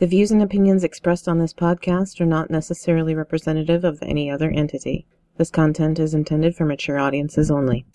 The views and opinions expressed on this podcast are not necessarily representative of any other entity. This content is intended for mature audiences only.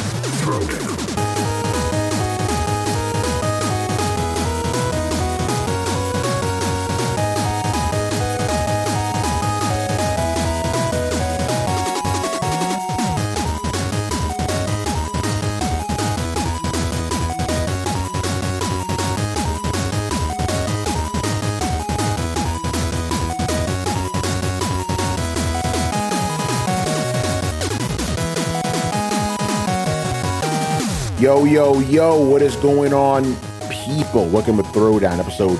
Yo, what is going on, people? Welcome to Throwdown, episode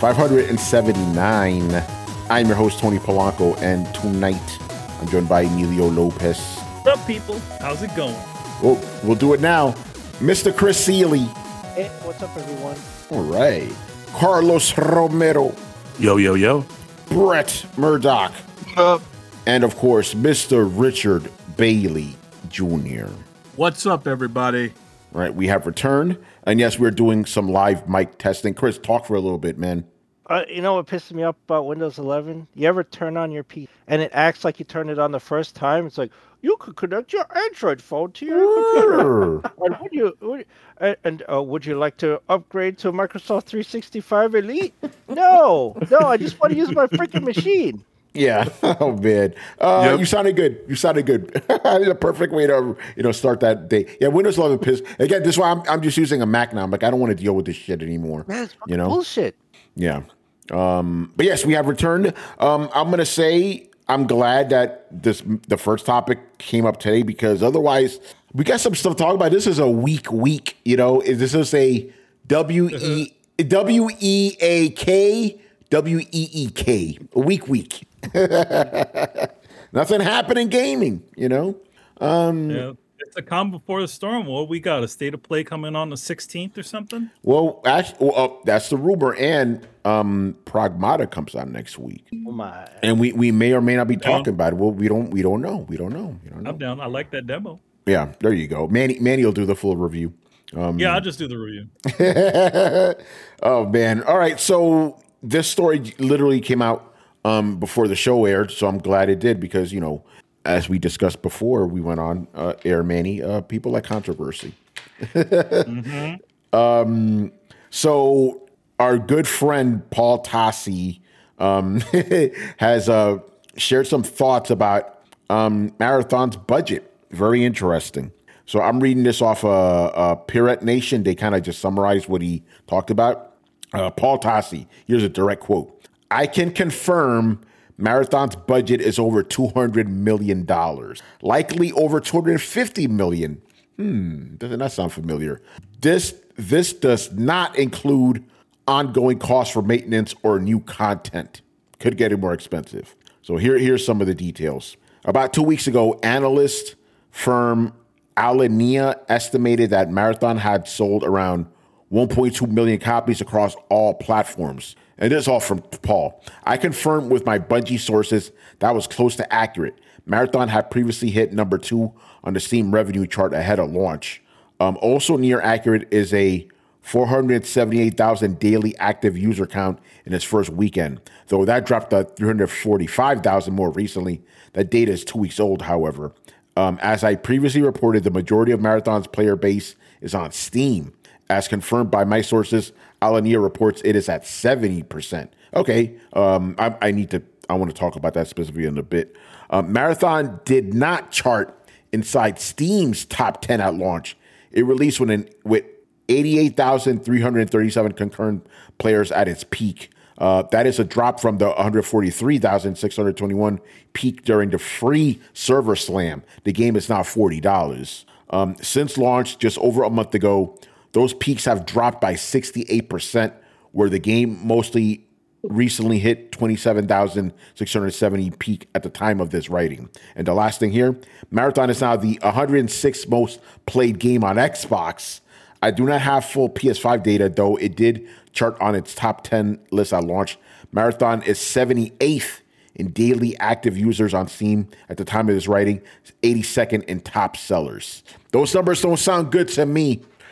579. I'm your host, Tony Polanco, and tonight I'm joined by Emilio Lopez. What's up, people? How's it going? Well, we'll do it now. Mr. Chris Seeley. Hey, what's up, everyone? All right. Carlos Romero. Yo. Brett Murdoch. What up? And, of course, Mr. Richard Bailey Jr. What's up, everybody? Right, we have returned, and yes, we're doing some live mic testing. Chris, talk for a little bit, man. You know what pisses me off about Windows 11? You ever turn on your PC and it acts like you turned it on the first time? It's like, you could connect your Android phone to your computer. Would you like to upgrade to Microsoft 365 Elite? No, I just want to use my freaking machine. Yeah. Oh man. Yep. You sounded good. The perfect way to start that day. Yeah. Windows 11 piss. Again, this is why I'm just using a Mac now. I'm like, I don't want to deal with this shit anymore. Man, it's bullshit. Yeah. But yes, we have returned. I'm gonna say I'm glad that the first topic came up today, because otherwise we got some stuff to talk about. This is a week. This is a WEEK, a week. Nothing happened in gaming, Yeah, it's a calm before the storm. Well, we got a state of play coming on the 16th or something. Well, actually, that's the rumor, and Pragmata comes out next week. Oh my! And we may or may not be talking about it. Well, we don't know. I'm down. I like that demo. Yeah, there you go. Manny will do the full review. Yeah, I'll just do the review. Oh man! All right, so this story literally came out before the show aired, so I'm glad it did, because, as we discussed before we went on air, Manny, people like controversy. Mm-hmm. So our good friend Paul Tassi has shared some thoughts about Marathon's budget. Very interesting. So I'm reading this off Pirate Nation. They kind of just summarized what he talked about. Paul Tassi, here's a direct quote. I can confirm Marathon's budget is over $200 million, likely over $250 million. Doesn't that sound familiar? This does not include ongoing costs for maintenance or new content. Could get it more expensive. So here's some of the details. About 2 weeks ago, analyst firm Alinea estimated that Marathon had sold around 1.2 million copies across all platforms. And this is all from Paul. I confirmed with my Bungie sources that was close to accurate. Marathon had previously hit number 2 on the Steam revenue chart ahead of launch. Also near accurate is a 478,000 daily active user count in its first weekend, though that dropped to 345,000 more recently. That data is 2 weeks old, however. As I previously reported, the majority of Marathon's player base is on Steam. As confirmed by my sources, Alinea reports it is at 70%. Okay, I want to talk about that specifically in a bit. Marathon did not chart inside Steam's top 10 at launch. It released with 88,337 concurrent players at its peak. That is a drop from the 143,621 peak during the free server slam. The game is now $40. Since launch just over a month ago, those peaks have dropped by 68%, where the game mostly recently hit 27,670 peak at the time of this writing. And the last thing here, Marathon is now the 106th most played game on Xbox. I do not have full PS5 data, though it did chart on its top 10 list at launch. Marathon is 78th in daily active users on Steam at the time of this writing, 82nd in top sellers. Those numbers don't sound good to me.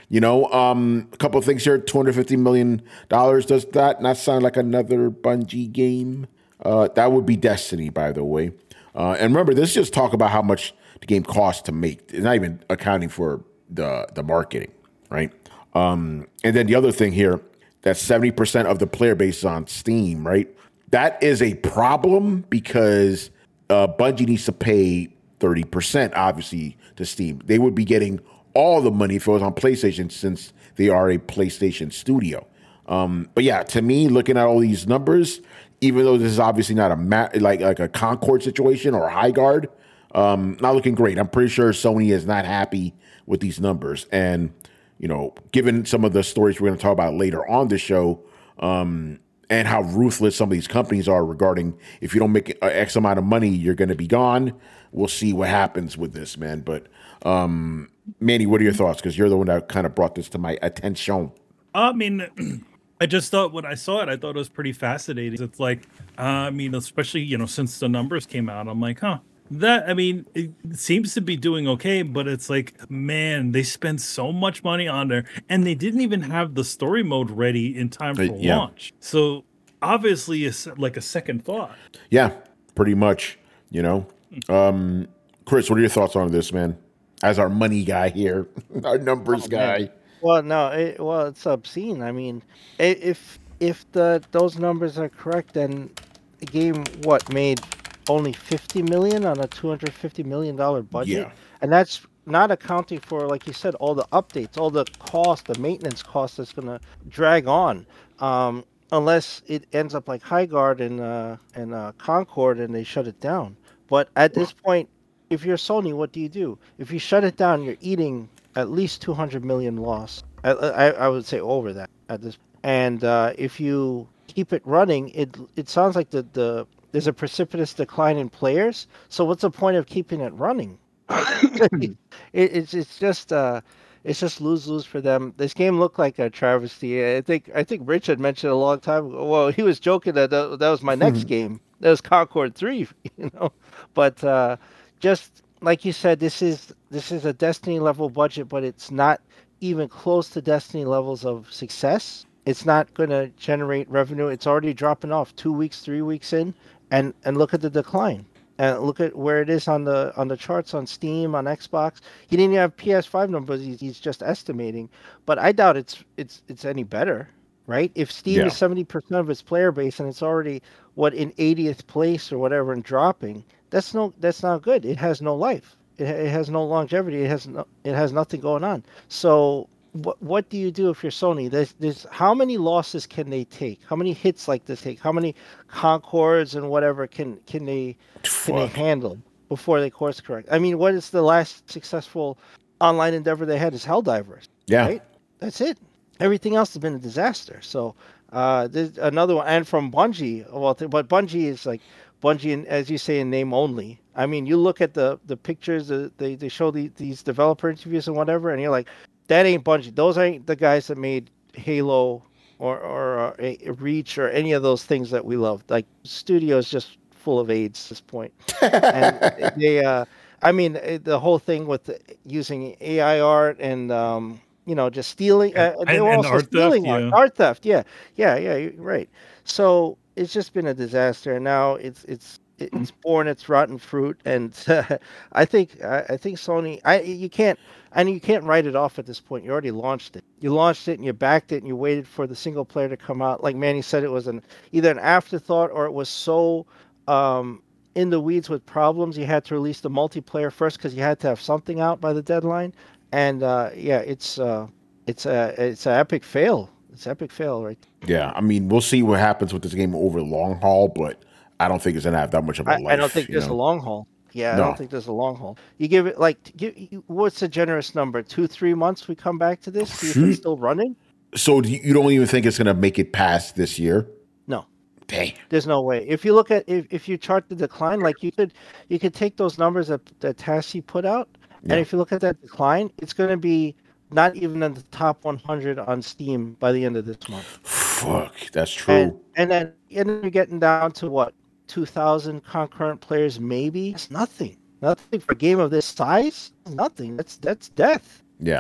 A couple of things here. $250 million. Does that not sound like another Bungie game? That would be Destiny, by the way. And remember, this is just talk about how much the game costs to make. It's not even accounting for the marketing, right? And then the other thing here, that 70% of the player base is on Steam, right? That is a problem because Bungie needs to pay 30%, obviously, to Steam. They would be getting all the money if it was on PlayStation since they are a PlayStation studio. But yeah, to me, looking at all these numbers, even though this is obviously not like a Concord situation or a High Guard, not looking great. I'm pretty sure Sony is not happy with these numbers. And, given some of the stories we're going to talk about later on the show, and how ruthless some of these companies are regarding if you don't make X amount of money, you're going to be gone. We'll see what happens with this, man. But Manny, what are your thoughts? Because you're the one that kind of brought this to my attention. I mean, I just thought when I saw it, I thought it was pretty fascinating. It's like, especially, since the numbers came out, I'm like, it seems to be doing okay, but it's like, man, they spend so much money on there and they didn't even have the story mode ready in time for launch. So obviously it's like a second thought. Yeah, pretty much, Chris, what are your thoughts on this, man? As our money guy here, our numbers guy. Well, no, it's obscene. I mean, if those numbers are correct, then the game made only $50 million on a $250 million budget, and that's not accounting for, like you said, all the updates, all the cost, the maintenance cost that's going to drag on, unless it ends up like High Guard and Concord and they shut it down. But at this point, if you're Sony, what do? If you shut it down, you're eating at least 200 million loss. I would say over that at this. And if you keep it running, it sounds like there's a precipitous decline in players. So what's the point of keeping it running? It's just lose for them. This game looked like a travesty. I think Rich had mentioned a long time ago. Well, he was joking that was my next game. That was Concord 3, But just like you said, this is a Destiny level budget, but it's not even close to Destiny levels of success. It's not going to generate revenue. It's already dropping off 2 weeks, 3 weeks in, and look at the decline. And look at where it is on the charts on Steam, on Xbox. He didn't even have PS5 numbers. He's just estimating, but I doubt it's any better, right? If Steam is 70% of its player base and it's already in 80th place or whatever and dropping, that's not good. It has no life. It has no longevity. It has nothing going on. So what do you do if you're Sony? There's how many losses can they take? How many hits like this take? How many Concords and whatever can they handle before they course correct? I mean, what is the last successful online endeavor they had? Is Helldivers. Yeah, right? That's it. Everything else has been a disaster. So there's another one, and from Bungie. Well, but Bungie is like Bungie, and as you say, in name only. I mean, you look at the pictures. They show these developer interviews and whatever, and you're like, that ain't Bungie. Those ain't the guys that made Halo or Reach or any of those things that we love. Like, studio is just full of AIDS at this point. And they, the whole thing with using AI art and just stealing. They were also stealing art theft. Yeah, you're right. So it's just been a disaster, and now it's borne its rotten fruit. And I think Sony, you can't write it off at this point. You already launched it. You launched it and you backed it and you waited for the single player to come out. Like Manny said, it was either an afterthought or it was so in the weeds with problems. You had to release the multiplayer first because you had to have something out by the deadline. And it's an epic fail. It's an epic fail, right? Yeah, I mean, we'll see what happens with this game over the long haul, but I don't think it's gonna have that much of a life. I don't think there's a long haul. Yeah, no. I don't think there's a long haul. You give it what's a generous number? 2-3 months we come back to this? See if it's still running? So you don't even think it's going to make it past this year? No. Dang. There's no way. If you look at if you chart the decline, like you could take those numbers that Tassi put out, and if you look at that decline, it's going to be not even in the top 100 on Steam by the end of this month. Fuck, that's true. And then you're getting down to what? 2,000 concurrent players, maybe. It's nothing for a game of this size. Nothing. That's death. Yeah,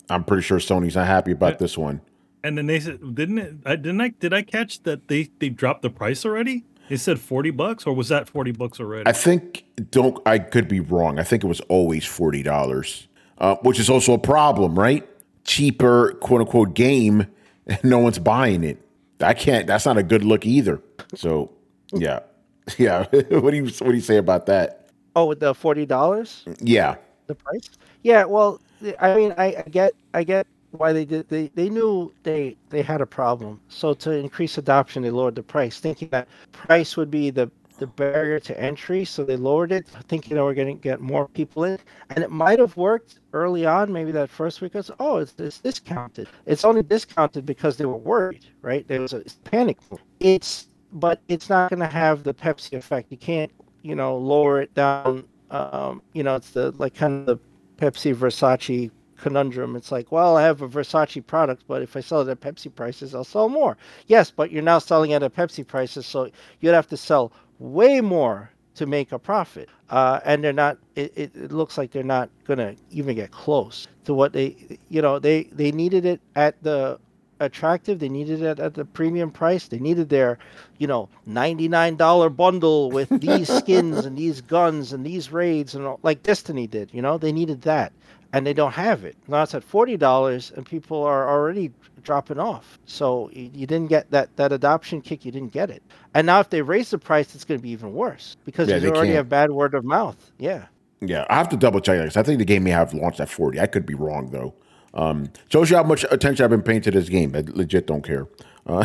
I'm pretty sure Sony's not happy about this one. And then they said, did I catch that they dropped the price already? They said $40, or was that $40 already? I think I could be wrong. I think it was always $40, which is also a problem, right? Cheaper, quote unquote, game, and no one's buying it. That's not a good look either. So, yeah. What do you say about that? Oh, with the $40? Yeah. The price? Yeah. Well, I mean, I get why they did. They knew they had a problem. So to increase adoption, they lowered the price, thinking that price would be the barrier to entry. So they lowered it, thinking that we're going to get more people in. And it might have worked early on, maybe that first week. It's discounted. It's only discounted because they were worried, right? There was a panic. But it's not going to have the Pepsi effect. You can't, lower it down. It's the kind of the Pepsi Versace conundrum. It's like, well, I have a Versace product, but if I sell it at Pepsi prices, I'll sell more. Yes, but you're now selling it at Pepsi prices, so you'd have to sell way more to make a profit. And they're not. It looks like they're not gonna even get close to what they needed it at the attractive. They needed it at the premium price. They needed their, $99 bundle with these skins and these guns and these raids and all, like Destiny did. They needed that, and they don't have it. Now it's at $40, and people are already dropping off. So you didn't get that adoption kick. You didn't get it. And now if they raise the price, it's going to be even worse because you already have bad word of mouth. Yeah. Yeah, I have to double check that because I think the game may have launched at 40. I could be wrong though. Shows you how much attention I've been paying to this game. I legit don't care. All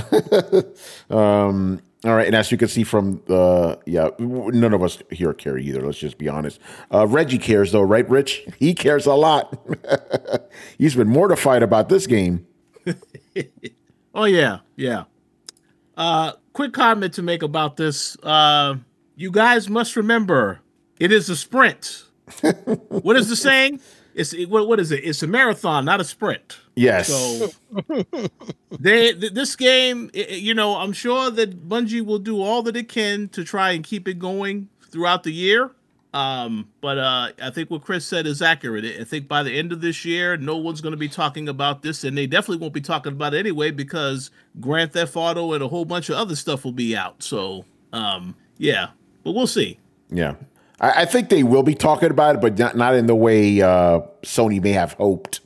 right, and as you can see from none of us here care either. Let's just be honest. Reggie cares though, right, Rich? He cares a lot. He's been mortified about this game. Oh yeah. Quick comment to make about this. You guys must remember, it is a sprint. What is the saying? What is it? It's a marathon, not a sprint. Yes. So this game, I'm sure that Bungie will do all that it can to try and keep it going throughout the year. But I think what Chris said is accurate. I think by the end of this year, no one's going to be talking about this, and they definitely won't be talking about it anyway because Grand Theft Auto and a whole bunch of other stuff will be out. So, but we'll see. Yeah. I think they will be talking about it, but not in the way Sony may have hoped,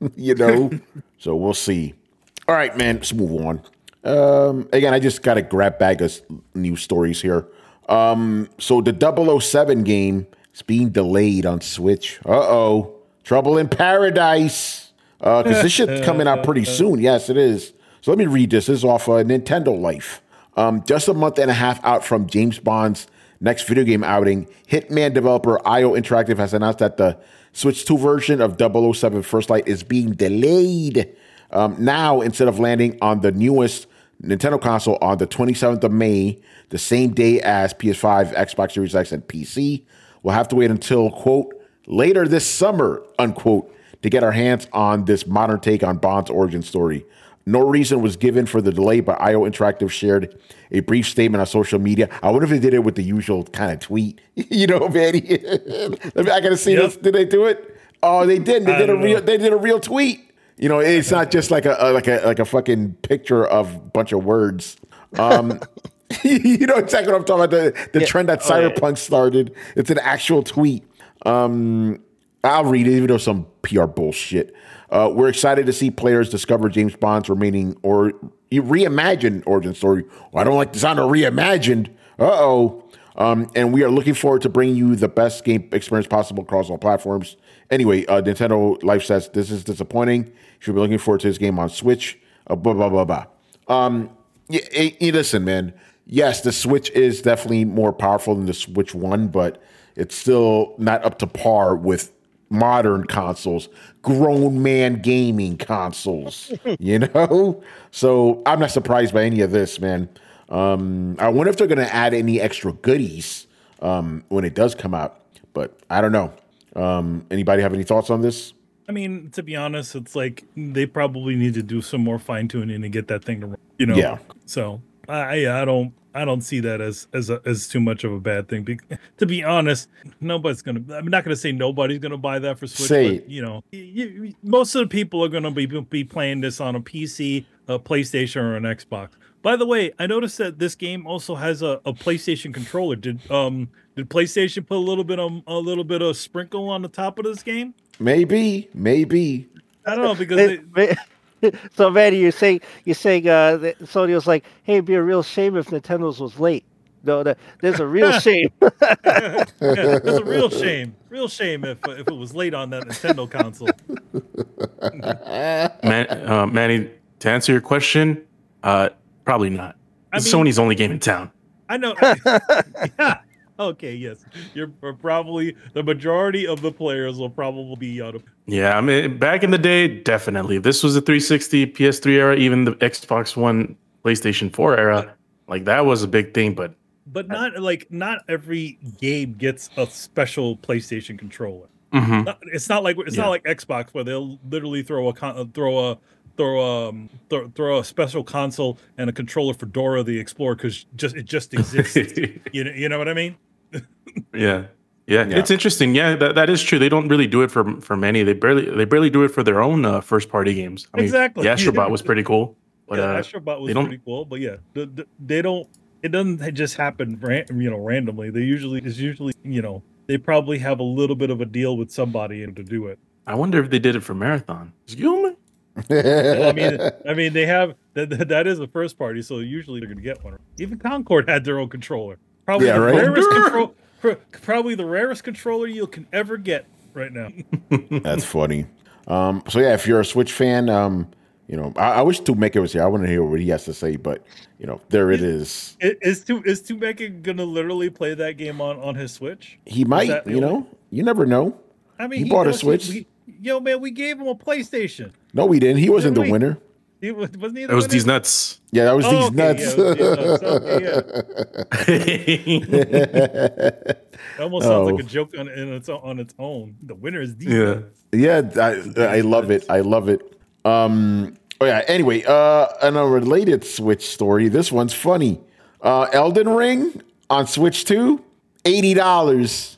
So we'll see. All right, man, let's move on. Again, I just got a grab bag of news stories here. So the 007 game is being delayed on Switch. Uh-oh. Trouble in Paradise. Because this shit's coming out pretty soon. Yes, it is. So let me read this. This is off Nintendo Life. Just a month and a half out from James Bond's next video game outing, Hitman developer IO Interactive has announced that the Switch 2 version of 007 First Light is being delayed. Now, instead of landing on the newest Nintendo console on the 27th of May, the same day as PS5, Xbox Series X, and PC, we'll have to wait until, quote, later this summer, unquote, to get our hands on this modern take on Bond's origin story. No reason was given for the delay, but IO Interactive shared a brief statement on social media. I wonder if they did it with the usual kind of tweet. Manny. I gotta see this. Did they do it? Oh, they did. They did a real tweet. It's not just like a fucking picture of a bunch of words. You know exactly what I'm talking about. The trend that Cyberpunk started. It's an actual tweet. I'll read it, even though some PR bullshit. We're excited to see players discover James Bond's remaining or reimagined origin story. Well, I don't like the sound of reimagined. And we are looking forward to bringing you the best game experience possible across all platforms. Anyway, Nintendo Life says this is disappointing. You should be looking forward to this game on Switch. Blah, blah, blah, blah. Listen, man. Yes, the Switch is definitely more powerful than the Switch 1, but it's still not up to par with modern consoles, grown man gaming consoles, So I'm not surprised by any of this, man. I wonder if they're going to add any extra goodies when it does come out, but I don't know. Anybody have any thoughts on this? I mean, to be honest, it's like they probably need to do some more fine tuning to get that thing to run, Yeah. So I don't see that as too much of a bad thing. To be honest, nobody's gonna. I'm not gonna say nobody's gonna buy that for Switch. Say but, you know, most of the people are gonna be playing this on a PC, a PlayStation, or an Xbox. By the way, I noticed that this game also has a PlayStation controller. Did PlayStation put a little bit of sprinkle on the top of this game? maybe. I don't know because So, Manny, you're saying that Sony was like, "Hey, it'd be a real shame if Nintendo's was late." No, there's a real shame. yeah, it's a real shame if it was late on that Nintendo console. Manny, to answer your question, probably not. It's Sony's only game in town. I know. Yeah. Okay. Yes. You're probably the majority of the players will probably be out of. Yeah, I mean, back in the day, definitely. If this was the 360, PS3 era, even the Xbox One, PlayStation 4 era, like that was a big thing. But not every game gets a special PlayStation controller. mm-hmm. It's not like Xbox where they'll literally throw a special console and a controller for Dora the Explorer because it just exists. You know what I mean? Yeah, it's interesting. Yeah, that is true. They don't really do it for many. They barely do it for their own first party games. I mean, exactly. Yeah, Astrobot was pretty cool. But, Astrobot was pretty cool. But yeah, they don't. It doesn't just happen, randomly. It's usually they probably have a little bit of a deal with somebody to do it. I wonder if they did it for Marathon. Excuse me. I mean, they have that is a first party, so usually they're going to get one. Even Concord had their own controller. Probably the rarest controller you can ever get right now. That's funny. So yeah, if you're a Switch fan, I wish Tumeka was here. I want to hear what he has to say, but there it is. Is Tumeka gonna literally play that game on his Switch? He might. You never know. I mean, he bought a Switch. We gave him a Paytation. No, we didn't. He wasn't the winner. Wasn't he? It was these nuts. Yeah, that was these nuts. It almost sounds like a joke on its own. The winner is these nuts. Yeah, I love it. I love it. Anyway, on a related Switch story, this one's funny. Elden Ring on Switch 2, $80.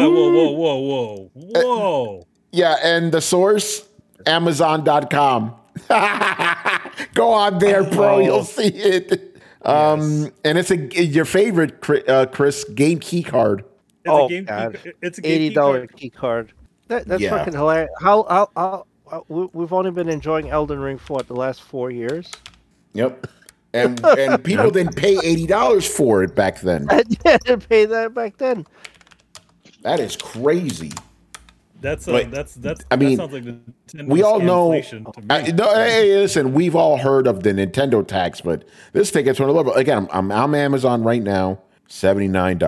Whoa. Yeah, and the source, Amazon.com. Go on there, bro. You'll see it. And it's your favorite, Chris, game key card. It's a $80 key card. That's fucking hilarious. How we've only been enjoying Elden Ring for the last 4 years. Yep. And people didn't pay $80 for it back then. Yeah, they pay that back then. That is crazy. That sounds like we all know. Hey, listen, we've all heard of the Nintendo tax, but this takes it to another level. Again, I'm on Amazon right now, $79.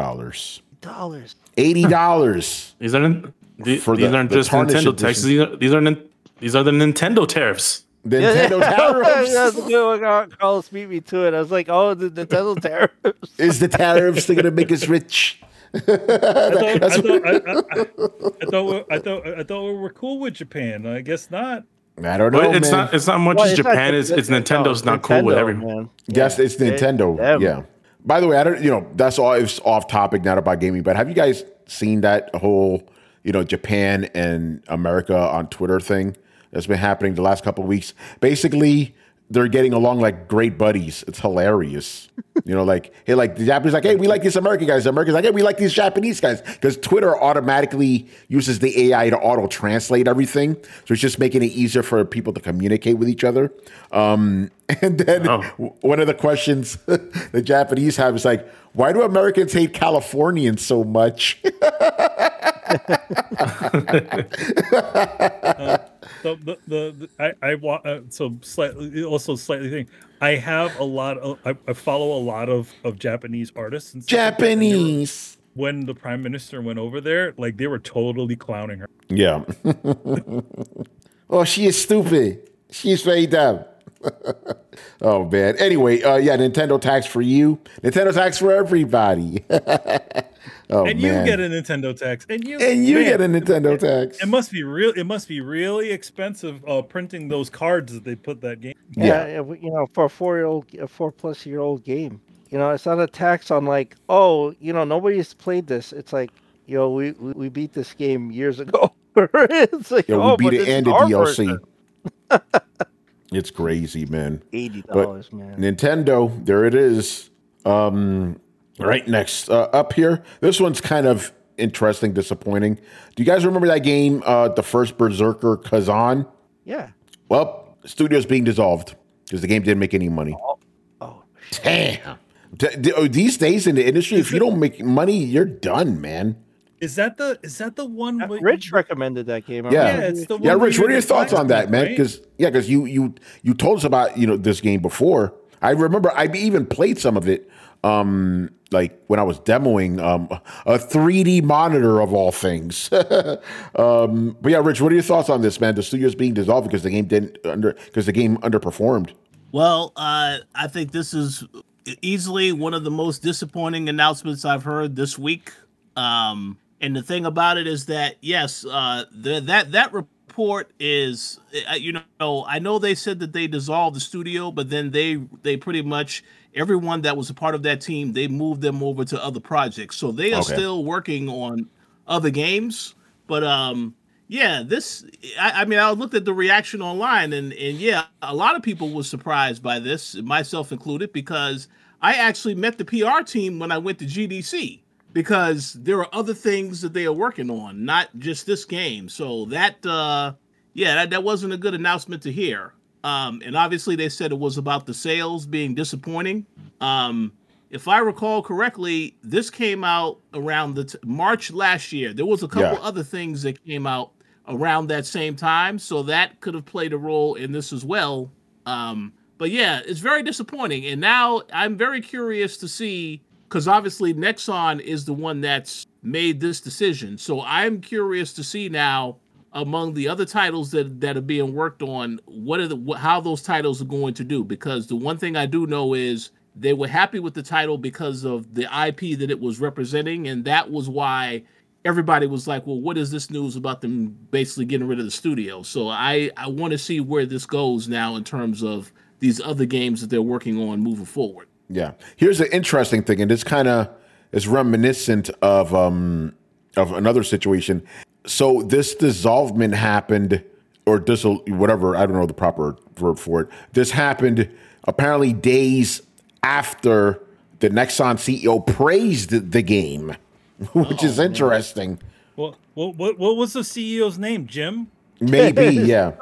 $80. These aren't just Nintendo taxes. These are the Nintendo tariffs. Nintendo tariffs. That's a good one. Carlos beat me to it. I was like, "Oh, the Nintendo tariffs." Is the tariffs they're gonna make us rich? I thought we were cool with Japan. I guess not. I don't know. It's not much as Japan. It's Nintendo's not cool with everyone. Yes, it's Nintendo. Yeah. By the way, I don't. That's all. It's off topic, not about gaming. But have you guys seen that whole, Japan and America on Twitter thing that's been happening the last couple of weeks? Basically, they're getting along like great buddies. It's hilarious. The Japanese like, hey, we like these American guys. The Americans like, hey, we like these Japanese guys. Because Twitter automatically uses the AI to auto-translate everything. So it's just making it easier for people to communicate with each other. And then one of the questions the Japanese have is like, why do Americans hate Californians so much? Slightly thing. I have a lot of I follow a lot of Japanese artists and Japanese. When the prime minister went over there, like they were totally clowning her. Yeah. Oh, she is stupid. She is very dumb. Oh man. Anyway, yeah, Nintendo tax for you. Nintendo tax for everybody. Oh and man. you get a Nintendo tax, and you man, get a Nintendo tax. It must be real. It must be really expensive printing those cards that they put that game. Yeah, for a 4+ year old game, it's not a tax on like, oh, nobody's played this. It's like, we beat this game years ago. It's like, we beat it and the DLC. It's crazy, man. $80, man. Nintendo, there it is. Right next up here. This one's kind of interesting, disappointing. Do you guys remember that game, the first Berserker Kazan? Yeah. Well, studio's being dissolved because the game didn't make any money. Oh damn. These days in the industry, if you don't make money, you're done, man. Is that the one? Rich recommended that game. Yeah, it's the one. Yeah, Rich, what are your thoughts on that, man? Because you told us about this game before. I remember I even played some of it. Like when I was demoing a 3D monitor of all things. But yeah, Rich, what are your thoughts on this, man? The studio's being dissolved because the game underperformed. Well, I think this is easily one of the most disappointing announcements I've heard this week. And the thing about it is that yes, that report is, I know they said that they dissolved the studio, but then they pretty much, everyone that was a part of that team, they moved them over to other projects. So they are still working on other games. But yeah, I looked at the reaction online and yeah, a lot of people were surprised by this, myself included, because I actually met the PR team when I went to GDC, because there are other things that they are working on, not just this game. So that wasn't a good announcement to hear. And obviously they said it was about the sales being disappointing. If I recall correctly, this came out around March last year. There was a couple other things that came out around that same time, so that could have played a role in this as well. But yeah, it's very disappointing. And now I'm very curious to see, because obviously Nexon is the one that's made this decision. So I'm curious to see now, among the other titles that are being worked on, how those titles are going to do. Because the one thing I do know is they were happy with the title because of the IP that it was representing, and that was why everybody was like, well, what is this news about them basically getting rid of the studio? So I want to see where this goes now in terms of these other games that they're working on moving forward. Yeah. Here's an interesting thing, and this kind of is reminiscent of another situation. So this dissolvement happened, or whatever, I don't know the proper verb for it. This happened apparently days after the Nexon CEO praised the game, which is interesting. Well, what was the CEO's name? Jim? Maybe, yeah.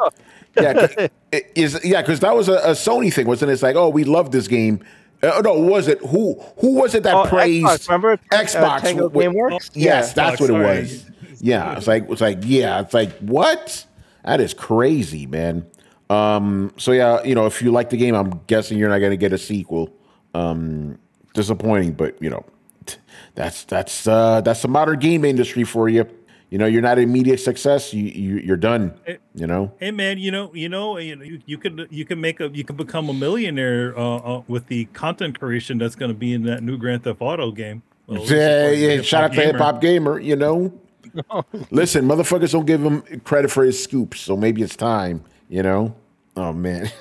Because that was a Sony thing, wasn't it? It's like, oh, we love this game. No, was it who was it that praised Xbox? Remember Xbox? Tango Gameworks? Yes, that's what it sorry. was. Yeah, it's like what? That is crazy, man. So yeah, if you like the game, I'm guessing you're not going to get a sequel. Disappointing, but that's the modern game industry for you. You're not an immediate success. You're done. Hey man, you can become a millionaire with the content creation that's going to be in that new Grand Theft Auto game. Well, shout out to Hip Hop Gamer. Listen, motherfuckers don't give him credit for his scoops, so maybe it's time. Oh man,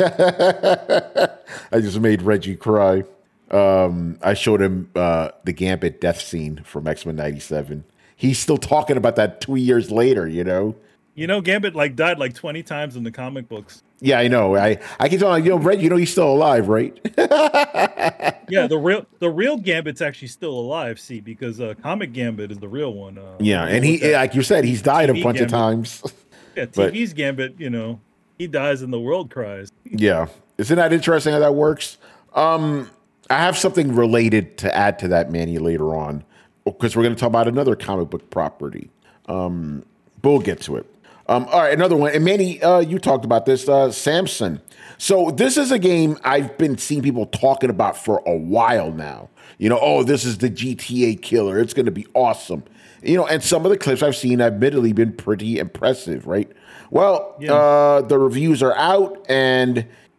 I just made Reggie cry. I showed him the Gambit death scene from X-Men '97. He's still talking about that 2 years later, Gambit died 20 times in the comic books. Yeah, I know. I keep telling Red, he's still alive, right? Yeah, the real Gambit's actually still alive, because Comic Gambit is the real one. Yeah, and he, like you said, he's died TV a bunch Gambit. Of times. Yeah, TV's Gambit, he dies and the world cries. Yeah. Isn't that interesting how that works? I have something related to add to that, Manny, later on, because we're going to talk about another comic book property. But we'll get to it. All right, another one. And Manny, you talked about this, Samson. So this is a game I've been seeing people talking about for a while now. This is the GTA killer. It's going to be awesome. And some of the clips I've seen have admittedly been pretty impressive, right? Well, the reviews are out, and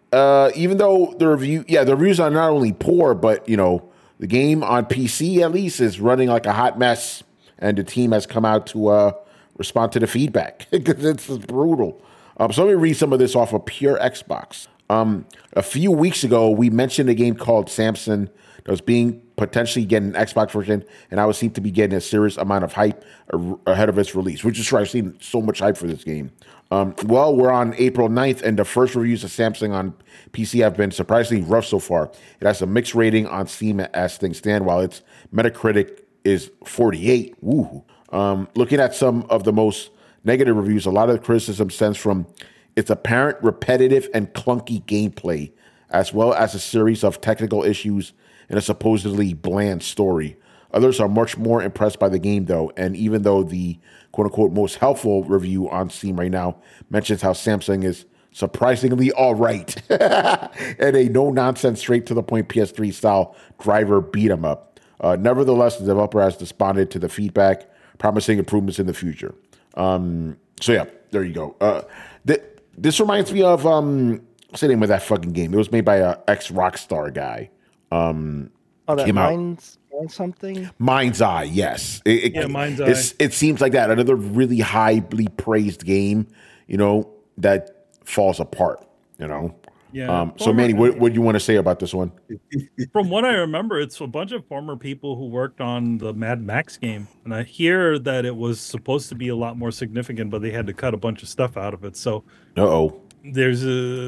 even though the reviews are not only poor, but the game on PC at least is running like a hot mess, and the team has come out to respond to the feedback because it's brutal. So let me read some of this off of Pure Xbox. A few weeks ago, we mentioned a game called Samson that was being potentially getting an Xbox version, and I would seem to be getting a serious amount of hype ahead of its release, which is true. I've seen so much hype for this game. Well, we're on April 9th, and the first reviews of Samson on PC have been surprisingly rough so far. It has a mixed rating on Steam as things stand, while its Metacritic is 48. Woo. Looking at some of the most negative reviews, a lot of the criticism stems from its apparent repetitive and clunky gameplay, as well as a series of technical issues and a supposedly bland story. Others are much more impressed by the game, though, and even though the quote-unquote most helpful review on Steam right now mentions how Samsung is surprisingly all right and a no-nonsense, straight-to-the-point PS3-style driver beat-em-up. Nevertheless, the developer has responded to the feedback, promising improvements in the future. So yeah, there you go. This reminds me of what's the name of that fucking game? It was made by a ex-Rockstar guy. That Mind's something? Mind's Eye, yes. Mind's Eye. It seems like that. Another really highly praised game, that falls apart, Yeah. So Manny, what do you want to say about this one? From what I remember, it's a bunch of former people who worked on the Mad Max game, and I hear that it was supposed to be a lot more significant, but they had to cut a bunch of stuff out of it. So, it's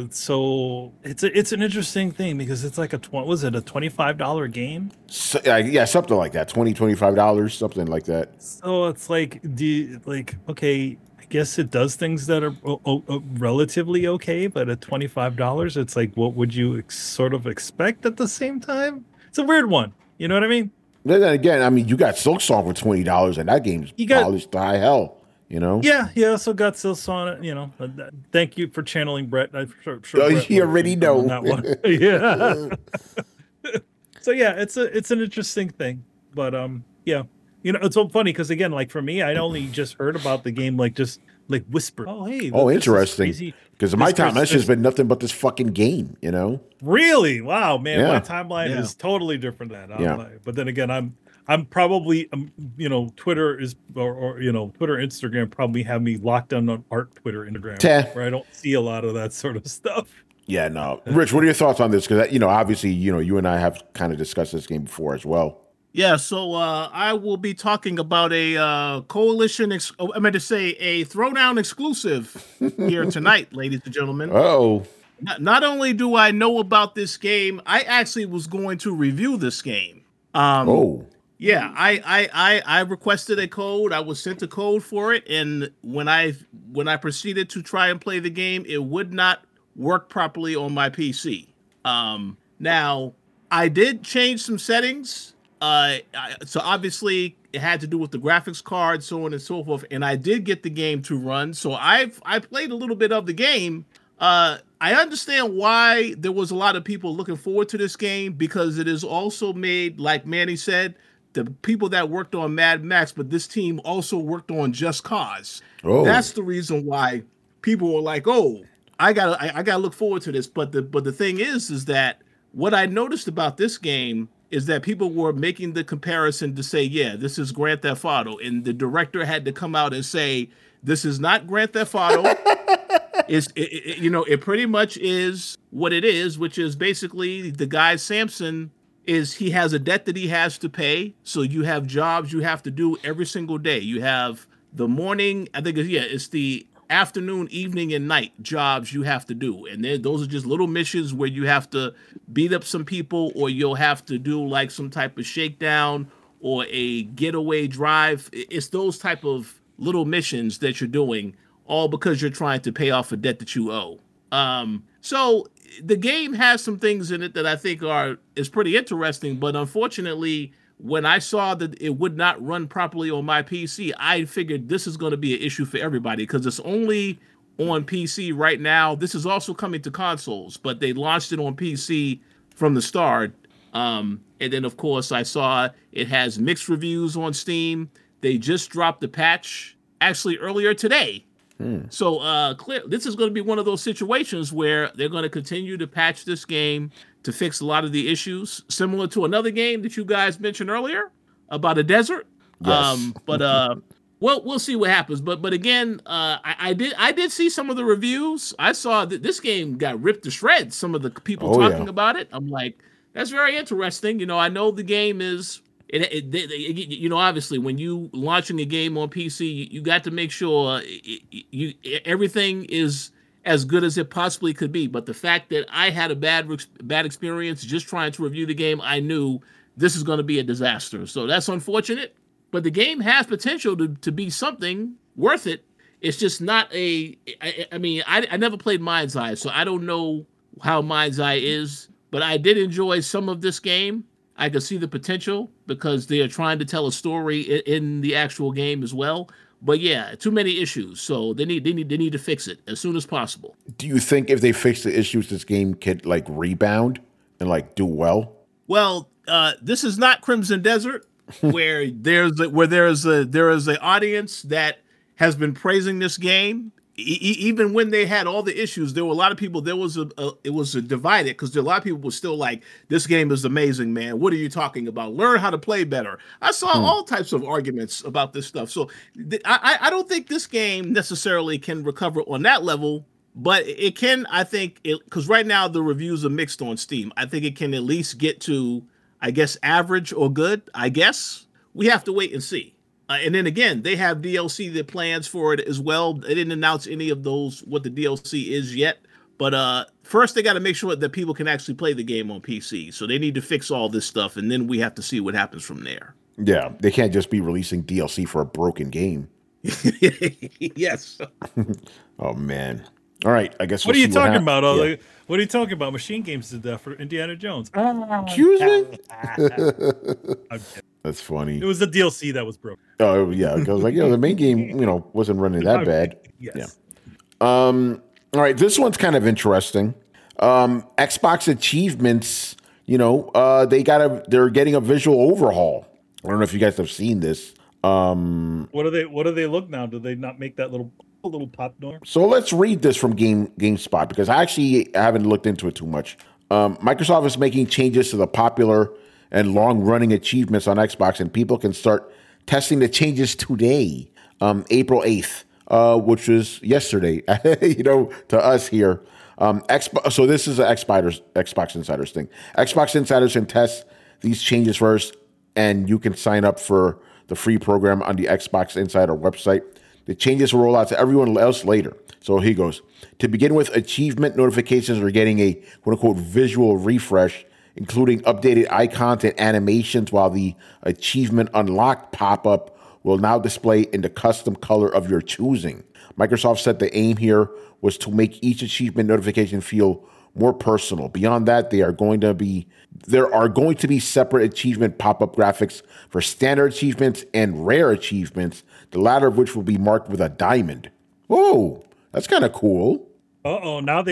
an interesting thing because it's like a $25 game? So, yeah, something like that. $25, something like that. So it's like, okay, I guess it does things that are relatively okay, but at $25, it's like, what would you sort of expect at the same time? It's a weird one. You know what I mean? Then again, you got Silksong for $20, and that game's polished to high hell. Yeah, he also got Silksong. Thank you for channeling Brett. I'm sure Brett you already know that one. Yeah. So yeah, it's an interesting thing, but yeah. It's so funny because again, like for me, I only just heard about the game just whisper. Oh, hey. Interesting. Because my timeline has been nothing but this fucking game. Really? Wow, man. Yeah. My timeline is totally different than that. Yeah. But then again, I'm probably Twitter is or Twitter, Instagram probably have me locked down on art Twitter, Instagram, where I don't see a lot of that sort of stuff. Yeah, no. Rich, what are your thoughts on this? Because obviously, you and I have kind of discussed this game before as well. Yeah, so I will be talking about a coalition. I meant to say a Throwdown exclusive here tonight, ladies and gentlemen. Oh. Not only do I know about this game, I actually was going to review this game. Yeah, I requested a code. I was sent a code for it, and when I proceeded to try and play the game, it would not work properly on my PC. Now I did change some settings. So obviously it had to do with the graphics card, so on and so forth. And I did get the game to run. So I played a little bit of the game. I understand why there was a lot of people looking forward to this game because it is also made, like Manny said, the people that worked on Mad Max, but this team also worked on Just Cause. Oh. That's the reason why people were like, "Oh, I gotta look forward to this." But the thing is that what I noticed about this game is that people were making the comparison to say, yeah, this is Grand Theft Auto. And the director had to come out and say, this is not Grand Theft Auto. It pretty much is what it is, which is basically the guy Samson he has a debt that he has to pay. So you have jobs you have to do every single day. You have the morning, I think, it's the afternoon, evening, and night jobs you have to do. And then those are just little missions where you have to beat up some people, or you'll have to do like some type of shakedown or a getaway drive. It's those type of little missions that you're doing, all because you're trying to pay off a debt that you owe. So the game has some things in it that I think is pretty interesting, but unfortunately, when I saw that it would not run properly on my PC, I figured this is going to be an issue for everybody because it's only on PC right now. This is also coming to consoles, but they launched it on PC from the start. And then, of course, I saw it has mixed reviews on Steam. They just dropped the patch actually earlier today. So this is going to be one of those situations where they're going to continue to patch this game to fix a lot of the issues, similar to another game that you guys mentioned earlier about a desert. Yes. Well, we'll see what happens. But again, I did see some of the reviews. I saw that this game got ripped to shreds. Some of the people talking about it. I'm like, that's very interesting. You know, I know the game is. You know, obviously, when you launching a game on PC, you got to make sure everything is as good as it possibly could be. But the fact that I had a bad experience just trying to review the game, I knew this is going to be a disaster. So that's unfortunate. But the game has potential to be something worth it. It's just not I mean, I never played Mind's Eye, so I don't know how Mind's Eye is. But I did enjoy some of this game. I could see the potential because they are trying to tell a story in the actual game as well. But yeah, too many issues, so they need to fix it as soon as possible. Do you think if they fix the issues, this game could like rebound and like do well? Well, this is not Crimson Desert, where there is an audience that has been praising this game. Even when they had all the issues, there were a lot of people. It was divided because a lot of people were still like, "This game is amazing, man. What are you talking about? Learn how to play better." I saw all types of arguments about this stuff. So I don't think this game necessarily can recover on that level, but it can. I think because right now the reviews are mixed on Steam. I think it can at least get to, I guess, average or good. I guess we have to wait and see. And then again, they have DLC that plans for it as well. They didn't announce any of those, what the DLC is yet. But first, they got to make sure that people can actually play the game on PC. So they need to fix all this stuff, and then we have to see what happens from there. Yeah, they can't just be releasing DLC for a broken game. Yes. Oh, man. All right, I guess What are you talking about? Yeah. What are you talking about? Machine Games did that for Indiana Jones. Excuse me? That's funny. It was the DLC that was broken. Oh, yeah. Because, like, the main game, wasn't running that bad. Yes. Yeah. All right, this one's kind of interesting. Xbox achievements, they're getting a visual overhaul. I don't know if you guys have seen this. What do they look now? Do they not make that little pop noise? So let's read this from GameSpot because I actually haven't looked into it too much. Microsoft is making changes to the popular and long-running achievements on Xbox, and people can start testing the changes today, April 8th, which was yesterday, to us here. So this is an Xbox Insiders thing. Xbox Insiders can test these changes first, and you can sign up for the free program on the Xbox Insider website. The changes will roll out to everyone else later. So here goes. To begin with, achievement notifications are getting a quote-unquote visual refresh, including updated icons and animations, while the achievement unlocked pop-up will now display in the custom color of your choosing. Microsoft said the aim here was to make each achievement notification feel more personal. Beyond that, there are going to be separate achievement pop-up graphics for standard achievements and rare achievements, the latter of which will be marked with a diamond. Whoa, that's kind of cool. So now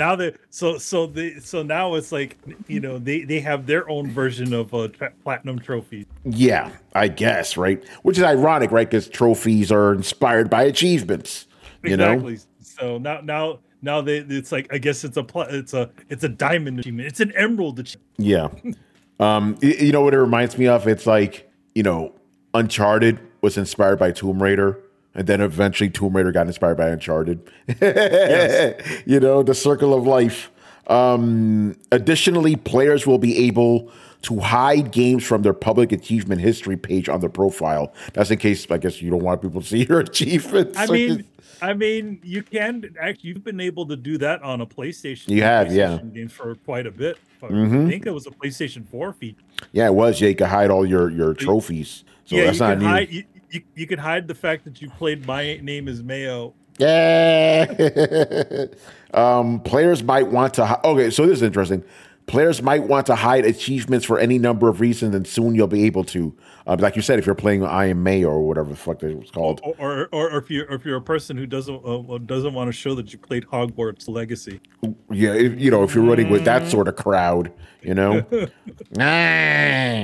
it's like, they have their own version of a platinum trophy. Yeah, I guess, right? Which is ironic, right? Because trophies are inspired by achievements. Exactly. So now it's like, I guess it's a diamond achievement. It's an emerald achievement. Yeah. You know what it reminds me of? It's like, Uncharted was inspired by Tomb Raider. And then eventually Tomb Raider got inspired by Uncharted. Yes. The circle of life. Additionally, players will be able to hide games from their public achievement history page on their profile. That's in case, I guess, you don't want people to see your achievements. I mean, you can actually. You've been able to do that on a PlayStation. You have, game for quite a bit. I think it was a PlayStation 4 feature. Yeah, it was. Yeah, you could hide all your trophies. So that's not new. You could hide the fact that you played My Name is Mayo. Yeah. Players might want to. Okay, so this is interesting. Players might want to hide achievements for any number of reasons, and soon you'll be able to. Like you said, if you're playing I Am Mayo or whatever the fuck that was called, or if you're a person who doesn't want to show that you played Hogwarts Legacy. Yeah, if you're running with that sort of crowd,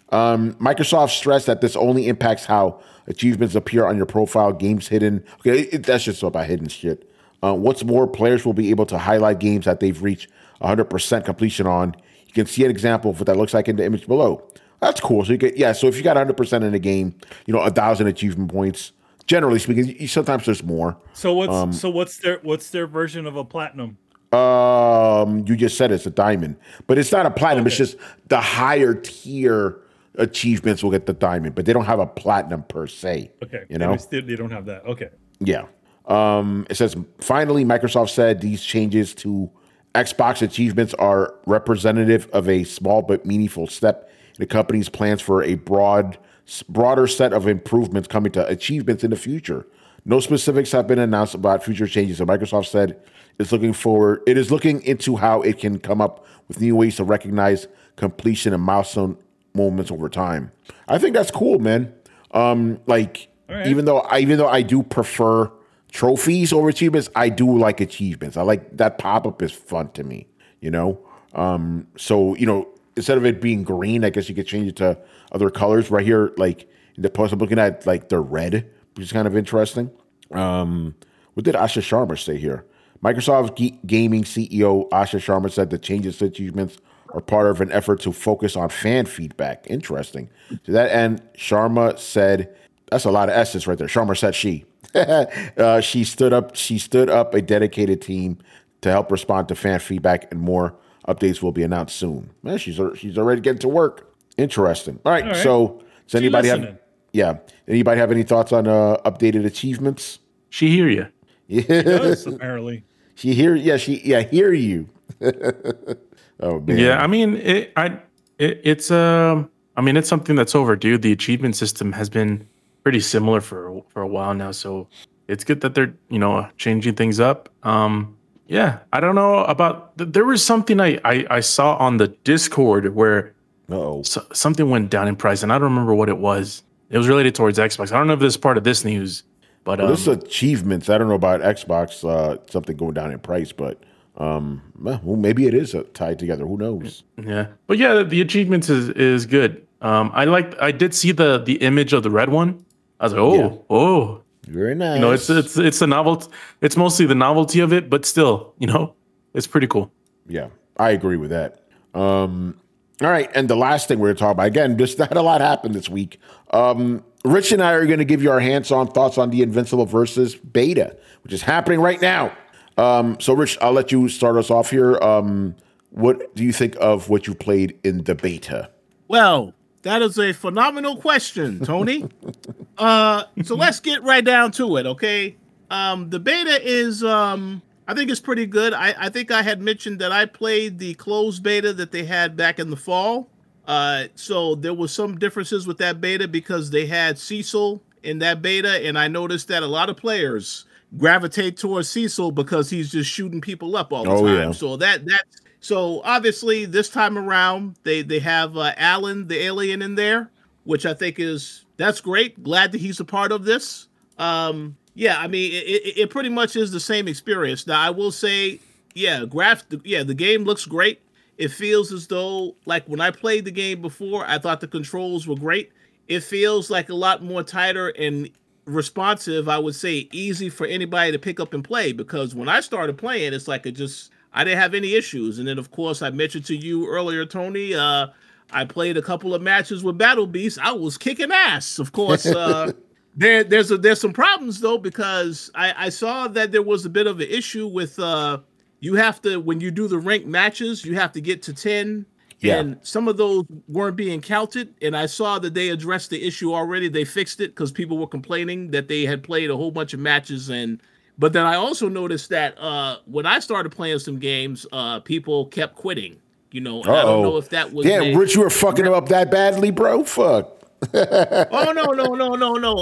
Microsoft stressed that this only impacts how achievements appear on your profile, games hidden. Okay, that's just about hidden shit. What's more, players will be able to highlight games that they've reached 100% completion on. You can see an example of what that looks like in the image below. That's cool. So so if you got 100% in a game, 1,000 achievement points. Generally speaking, sometimes there's more. So what's their version of a platinum? You just said it's a diamond, but it's not a platinum. Okay. It's just the higher tier achievements will get the diamond, but they don't have a platinum per se. Okay, they don't have that. Okay, yeah. It says finally, Microsoft said these changes to Xbox achievements are representative of a small but meaningful step in the company's plans for a broader set of improvements coming to achievements in the future. No specifics have been announced about future changes, and Microsoft said it is looking into how it can come up with new ways to recognize completion and milestone moments over time. I think that's cool, man. Right. even though I do prefer trophies over achievements, I do like achievements. I like that pop-up is fun to me, So, instead of it being green, I guess you could change it to other colors. Right here, like in the post I'm looking at, like they're red, which is kind of interesting. What did Asha Sharma say here? Microsoft Gaming CEO Asha Sharma said the changes to achievements are part of an effort to focus on fan feedback. Interesting. To that end, Sharma said, that's a lot of S's right there. Sharma said she stood up a dedicated team to help respond to fan feedback, and more updates will be announced soon. Man, she's already getting to work. Interesting. All right. So does anybody anybody have any thoughts on updated achievements? She hear you. Yeah. She does, apparently. She hear you. Oh man. Yeah, I mean it's something that's overdue. The achievement system has been pretty similar for a while now, so it's good that they're changing things up. Yeah, I don't know about. There was something I saw on the Discord where something went down in price, and I don't remember what it was. It was related towards Xbox. I don't know if this is part of this news, but this is achievements. I don't know about Xbox. Something going down in price, but maybe it is tied together. Who knows? Yeah, but yeah, the achievements is good. I did see the image of the red one. I was like, very nice. It's a novelty. It's mostly the novelty of it, but still, it's pretty cool. Yeah, I agree with that. All right, and the last thing we're going to talk about, again, just not a lot happened this week. Rich and I are going to give you our hands-on thoughts on the Invincible Versus beta, which is happening right now. So, Rich, I'll let you start us off here. What do you think of what you played in the beta? Well, that is a phenomenal question, Tony. So let's get right down to it, okay? The beta is, I think it's pretty good. I think I had mentioned that I played the closed beta that they had back in the fall. So there was some differences with that beta because they had Cecil in that beta, and I noticed that a lot of players gravitate towards Cecil because he's just shooting people up all the time. Yeah. So obviously this time around they have Alan the alien in there, which I think that's great. Glad that he's a part of this. Yeah, I mean it pretty much is the same experience. Now I will say, the game looks great. It feels as though, like when I played the game before, I thought the controls were great. It feels like a lot more tighter and responsive. I would say easy for anybody to pick up and play, because when I started playing, it's like I didn't have any issues. And then, of course, I mentioned to you earlier, Tony, I played a couple of matches with Battle Beast. I was kicking ass. Of course, there's some problems, though, because I saw that there was a bit of an issue with you have to, when you do the ranked matches, you have to get to 10. Yeah. And some of those weren't being counted. And I saw that they addressed the issue already. They fixed it because people were complaining that they had played a whole bunch of matches. But then I also noticed that when I started playing some games, people kept quitting. And I don't know if that was. Yeah, Rich, you were fucking them up that badly, bro. Fuck. Oh no!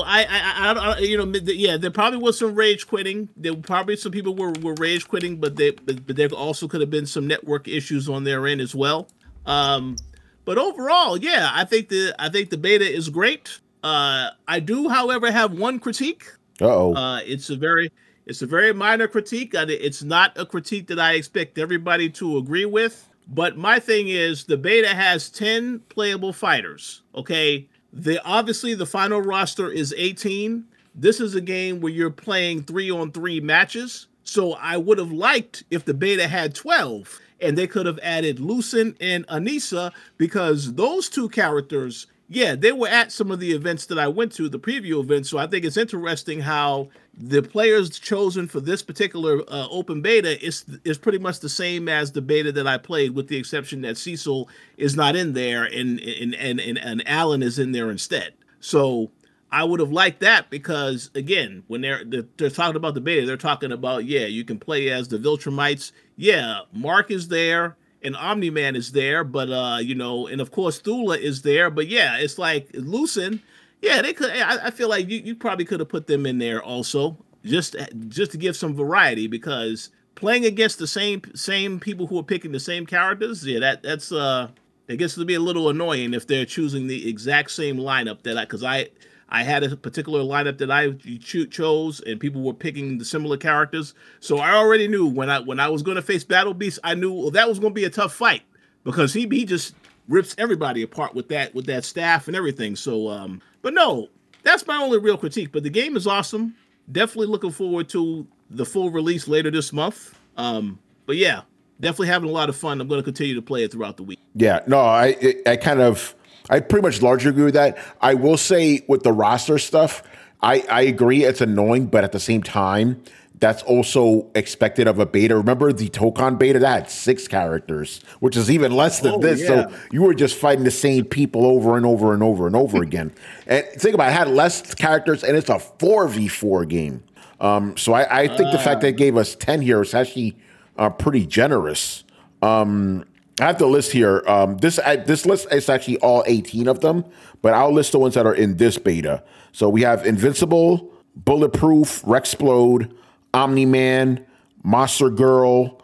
I there probably was some rage quitting. There probably some people were rage quitting, but there also could have been some network issues on their end as well. But overall, yeah, I think the beta is great. I do, however, have one critique. It's a very minor critique. It's not a critique that I expect everybody to agree with. But my thing is the beta has 10 playable fighters. Okay. Obviously the final roster is 18. This is a game where you're playing 3-on-3 matches. So I would have liked if the beta had 12 and they could have added Lucen and Anissa, because those two characters, yeah, they were at some of the events that I went to, the preview events. So I think it's interesting how the players chosen for this particular open beta is pretty much the same as the beta that I played, with the exception that Cecil is not in there and Alan is in there instead. So I would have liked that, because again, when they're talking about the beta, they're talking about, yeah, you can play as the Viltrumites. Yeah, Mark is there and Omni-Man is there, but and of course Thula is there. But yeah, it's like Lucen. Yeah, they could. I feel like you probably could have put them in there also, just to give some variety, because playing against the same people who are picking the same characters, yeah, that's it gets to be a little annoying if they're choosing the exact same lineup because I had a particular lineup that I chose, and people were picking the similar characters. So I already knew when I was going to face Battle Beast, I knew that was going to be a tough fight, because he just rips everybody apart with that staff and everything. So, but no, that's my only real critique. But the game is awesome. Definitely looking forward to the full release later this month. But yeah, definitely having a lot of fun. I'm going to continue to play it throughout the week. Yeah, no, I pretty much largely agree with that. I will say with the roster stuff, I agree it's annoying, but at the same time, that's also expected of a beta. Remember the Tokon beta? That had 6 characters, which is even less than this. Yeah. So you were just fighting the same people over and over and over and over again. And think about it, had less characters, and it's a 4v4 game. So I think the fact that it gave us 10 here is actually pretty generous. I have the list here. This list is actually all 18 of them, but I'll list the ones that are in this beta. So we have Invincible, Bulletproof, Rexplode, Omni-Man, Monster Girl,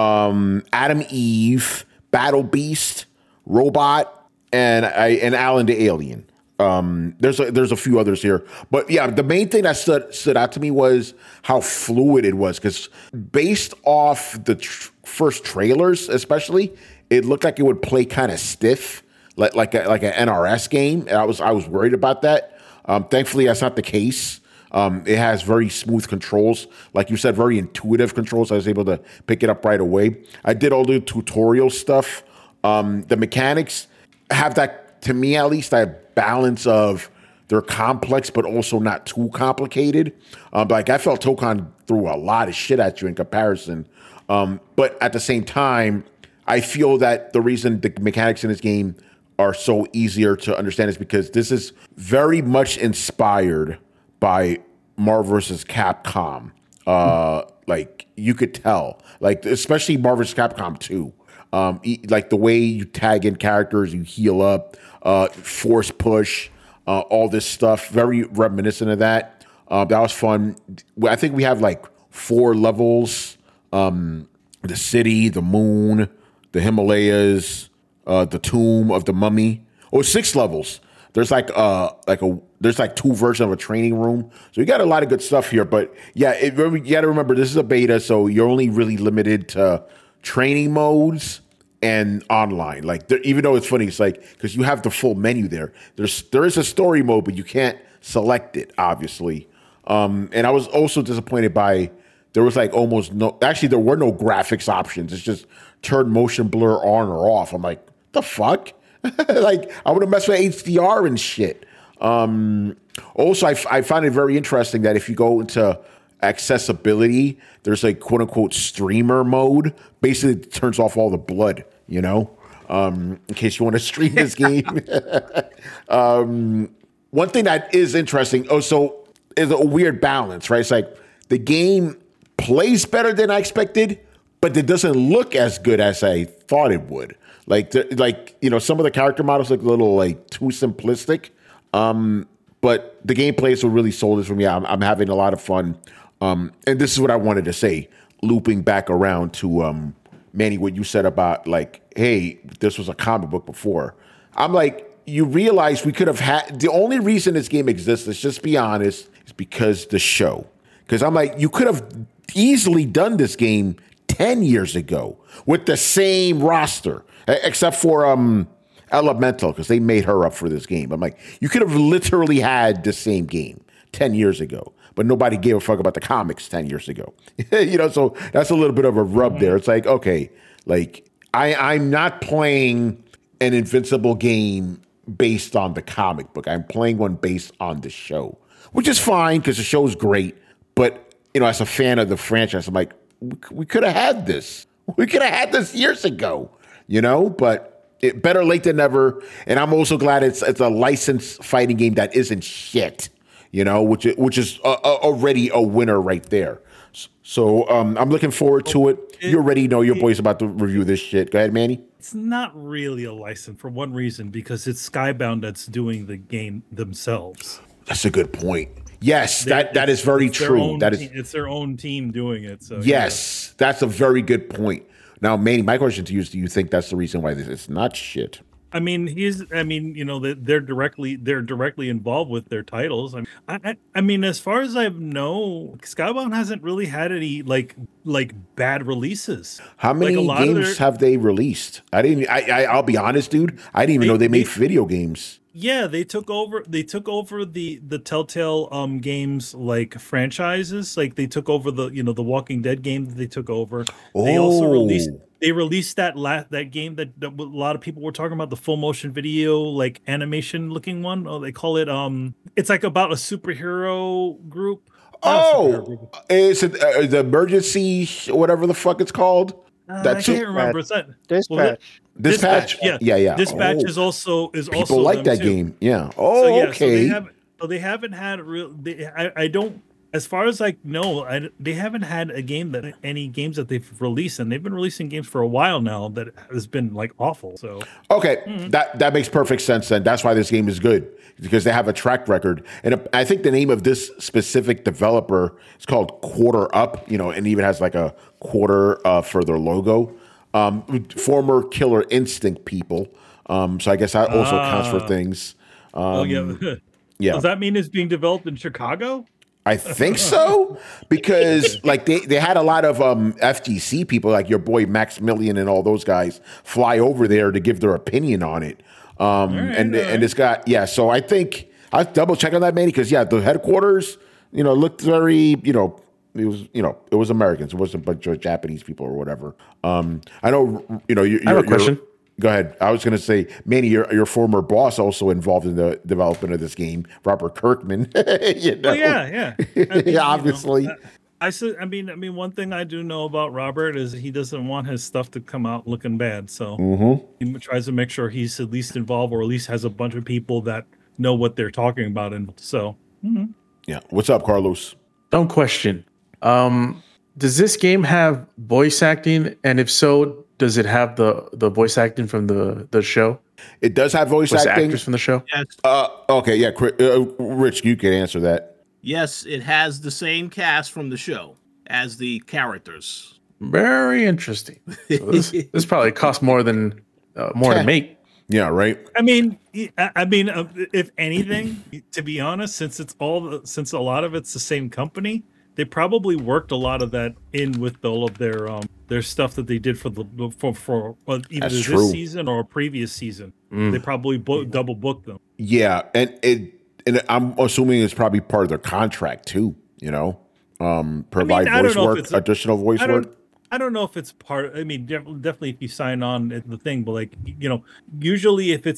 Adam Eve, Battle Beast, Robot, and Alan the Alien. There's a few others here, but yeah, the main thing that stood out to me was how fluid it was, because based off the first trailers, especially, it looked like it would play kind of stiff, like an NRS game. And I was worried about that. Thankfully, that's not the case. It has very smooth controls, like you said, very intuitive controls. I was able to pick it up right away. I did all the tutorial stuff. The mechanics have that, to me at least, that balance of they're complex but also not too complicated. Like I felt Tokon threw a lot of shit at you in comparison, but at the same time, I feel that the reason the mechanics in this game are so easier to understand is because this is very much inspired by Marvel vs. Capcom. Like you could tell, like especially Marvel vs. Capcom 2. Like the way you tag in characters, you heal up, force push, all this stuff, very reminiscent of that. That was fun. I think we have like 4 levels: the city, the moon, the Himalayas, the tomb of the mummy. 6 levels. There's there's 2 versions of a training room. So you got a lot of good stuff here. But yeah, you got to remember this is a beta, so you're only really limited to training modes and online. Like even though it's funny, it's like because you have the full menu there. There is a story mode, but you can't select it, obviously. And I was also disappointed by there was like almost no. Actually, there were no graphics options. It's just turn motion blur on or off. I'm like, the fuck. Like I would have messed with HDR and shit. Also, I find it very interesting that if you go into accessibility, there's a quote unquote streamer mode. Basically, it turns off all the blood, in case you want to stream this game. One thing that is interesting also is a weird balance, right? It's like the game plays better than I expected, but it doesn't look as good as I thought it would. Like some of the character models look a little like too simplistic. But the gameplay is what really sold it for me. I'm having a lot of fun. And this is what I wanted to say, looping back around to Manny, what you said about like, hey, this was a comic book before. I'm like, you realize we could have had the only reason this game exists, let's just be honest, is because the show. Because I'm like, you could have easily done this game 10 years ago with the same roster, except for Elemental, because they made her up for this game. I'm like, you could have literally had the same game 10 years ago, but nobody gave a fuck about the comics 10 years ago. So that's a little bit of a rub there. It's like, okay, like I'm not playing an Invincible game based on the comic book. I'm playing one based on the show, which is fine because the show's great. But, as a fan of the franchise, I'm like, we could have had this. We could have had this years ago, but better late than never. And I'm also glad it's a licensed fighting game that isn't shit, which is already a winner right there. So I'm looking forward to it. You already know your boy's about to review this shit. Go ahead, Manny. It's not really a license for one reason, because it's Skybound that's doing the game themselves. That's a good point. Yes, that is very true. It's their own team doing it. So yes, that's a very good point. Now, Manny, my question to you is: do you think that's the reason why it's not shit? I mean, they're directly involved with their titles. I mean, as far as I know, Skybound hasn't really had any like bad releases. How many games have they released? I'll be honest, dude. I didn't even know they made video games. Yeah, they took over the Telltale games like franchises. Like they took over the Walking Dead game that they took over. They also released that game that a lot of people were talking about, the full motion video like animation looking one. Oh, they call it it's like about a superhero group. Is it the Emergency, whatever the fuck it's called? I can't remember. It's that Dispatch. Yeah. Dispatch is also people like that game. Yeah. Okay. So they haven't had I don't. As far as I know, they haven't had any games that they've released, and they've been releasing games for a while now that has been like awful. So that makes perfect sense. Then that's why this game is good, because they have a track record. And I think the name of this specific developer is called Quarter Up. And even has like a quarter for their logo. Former Killer Instinct people. So I guess that also counts for things. Yeah. Does that mean it's being developed in Chicago? I think so, because like they had a lot of FGC people, like your boy Maximilian and all those guys, fly over there to give their opinion on it. And it's got So I think I'll double check on that, Manny, because the headquarters, looked very, it was Americans. It wasn't a bunch of Japanese people or whatever. I know, I have a question. Go ahead. I was going to say, Manny, your former boss also involved in the development of this game, Robert Kirkman. Yeah. Obviously. I mean, one thing I do know about Robert is he doesn't want his stuff to come out looking bad. So he tries to make sure he's at least involved, or at least has a bunch of people that know what they're talking about. And so, yeah. What's up, Carlos? Dumb question. Does this game have voice acting? And if so, does it have the voice acting from the show? It does have voice acting. Actors from the show? Yes. Okay, yeah. Rich, you can answer that. Yes, it has the same cast from the show as the characters. Very interesting. So this probably costs more to make. Yeah, right. I mean, if anything, to be honest, since a lot of it's the same company, they probably worked a lot of that in with all of their stuff that they did for either this season or a previous season. They probably double booked them. Yeah, and I'm assuming it's probably part of their contract too. Provide voice work, additional voice work. I don't know if it's part. I mean, definitely if you sign on the thing, but usually if it's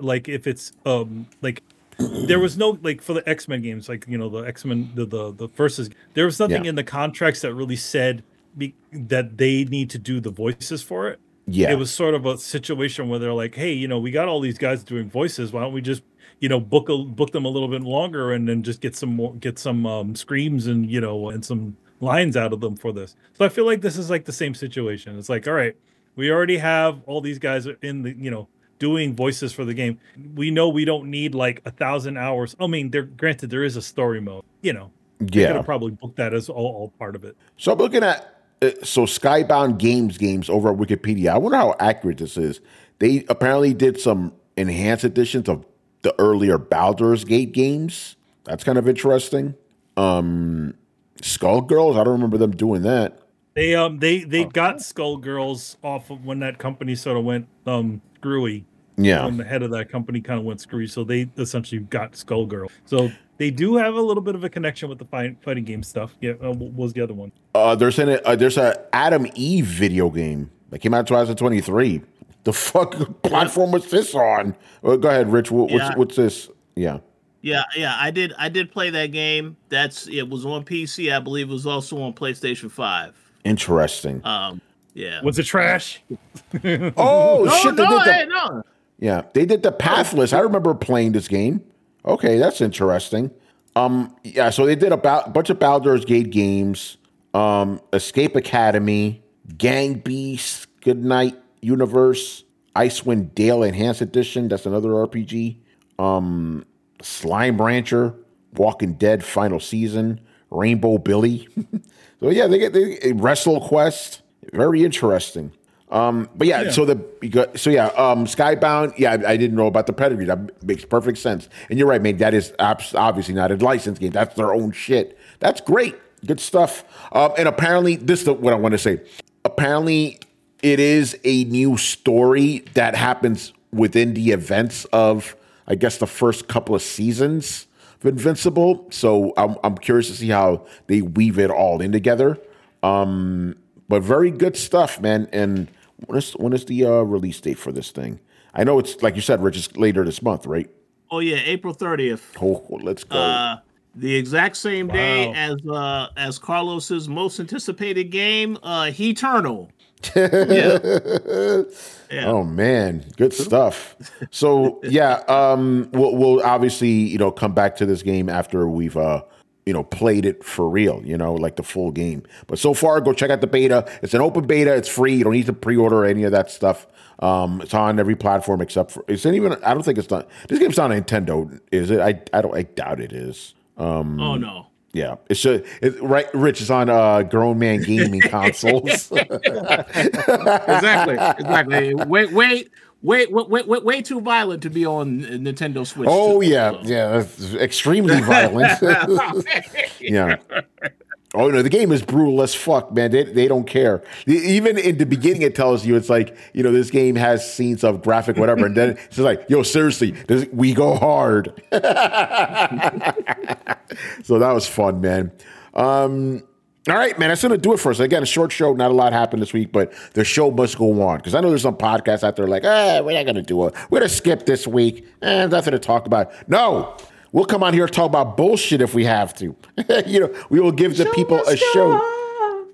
there was no for the X-Men games, the X-Men the versus. There was nothing in the contracts that really said that they need to do the voices for it. Yeah, it was sort of a situation where they're like, hey, we got all these guys doing voices. Why don't we just book them a little bit longer and then just get some screams and and some lines out of them for this. So I feel like this is like the same situation. It's like, all right, we already have all these guys in the doing voices for the game. We know we don't need like 1,000 hours. I mean, granted there is a story mode. They could have probably booked that as all part of it. So I'm looking at Skybound games over at Wikipedia. I wonder how accurate this is. They apparently did some enhanced editions of the earlier Baldur's Gate games. That's kind of interesting. Skullgirls, I don't remember them doing that. They got Skullgirls off of when that company sort of went screwy. Yeah. When the head of that company kind of went screwy, so they essentially got Skullgirl. So they do have a little bit of a connection with the fighting game stuff. Yeah, what was the other one? There's a Adam Eve video game that came out in 2023. The fuck platform was this on? Go ahead, Rich. What's this? Yeah. Yeah. I did play that game. It was on PC. I believe it was also on PlayStation 5. Interesting. Yeah. Was it trash? Oh shit! No. Yeah, they did the Pathless. I remember playing this game. Okay, that's interesting. Yeah, so they did a bunch of Baldur's Gate games. Escape Academy, Gang Beasts, Goodnight Universe, Icewind Dale Enhanced Edition. That's another RPG. Slime Rancher, Walking Dead Final Season, Rainbow Billy. So yeah, they get Wrestle Quest. Very interesting. But yeah, so Skybound. Yeah, I didn't know about the pedigree. That makes perfect sense. And you're right, mate. That is obviously not a licensed game. That's their own shit. That's great. Good stuff. And apparently, this is what I want to say. Apparently, it is a new story that happens within the events of, I guess, the first couple of seasons of Invincible. So I'm curious to see how they weave it all in together. But very good stuff, man. And when is the release date for this thing? I know it's, like you said, Rich, it's later this month, right? Oh yeah, April 30th. Oh, let's go. The exact same day as Carlos's most anticipated game, Eternal. Yeah. Oh man, good stuff. So yeah, we'll obviously come back to this game after we've played it for real, like the full game. But so far, go check out the beta. It's an open beta. It's free. You don't need to pre-order any of that stuff. It's on every platform except for, I don't think it's not, this game's not on Nintendo, is it? I doubt it is. Oh no. Yeah, right. Rich is on grown man gaming consoles. Exactly. Way too violent to be on Nintendo Switch. Oh yeah, that's extremely violent. Yeah. Oh no, the game is brutal as fuck, man. They don't care. Even in the beginning, it tells you it's like this game has scenes of graphic whatever, and then it's just like, yo, seriously, we go hard. So that was fun, man. All right, man, that's going to do it for us. Again, a short show. Not a lot happened this week, but the show must go on. Because I know there's some podcasts out there like, we're not going to do it. We're going to skip this week. Nothing to talk about. No, we'll come on here and talk about bullshit if we have to. We will give the people a show.